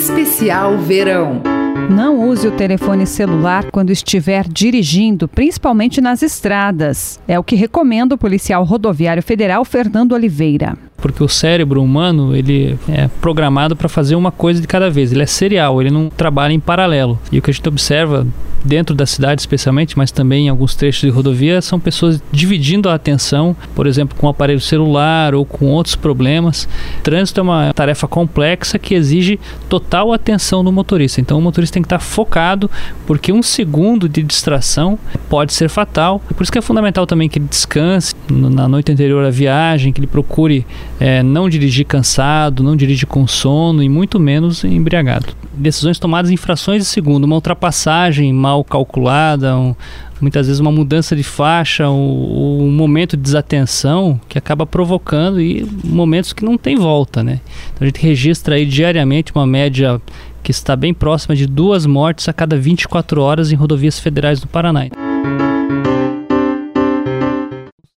Especial Verão. Não use o telefone celular quando estiver dirigindo, principalmente nas estradas. É o que recomenda o policial rodoviário federal Fernando Oliveira. Porque o cérebro humano, ele é programado para fazer uma coisa de cada vez. Ele é serial, ele não trabalha em paralelo. E o que a gente observa dentro da cidade especialmente, mas também em alguns trechos de rodovia, são pessoas dividindo a atenção, por exemplo, com o aparelho celular ou com outros problemas. Trânsito é uma tarefa complexa que exige total atenção do motorista. Então o motorista tem que estar focado, porque um segundo de distração pode ser fatal. E por isso que é fundamental também que ele descanse na noite anterior à viagem, que ele procure não dirigir cansado, não dirigir com sono e muito menos embriagado. Decisões tomadas em frações de segundo, uma ultrapassagem mal calculada, muitas vezes uma mudança de faixa, um momento de desatenção que acaba provocando momentos que não tem volta, né? Então a gente registra aí diariamente uma média que está bem próxima de 2 mortes a cada 24 horas em rodovias federais do Paraná.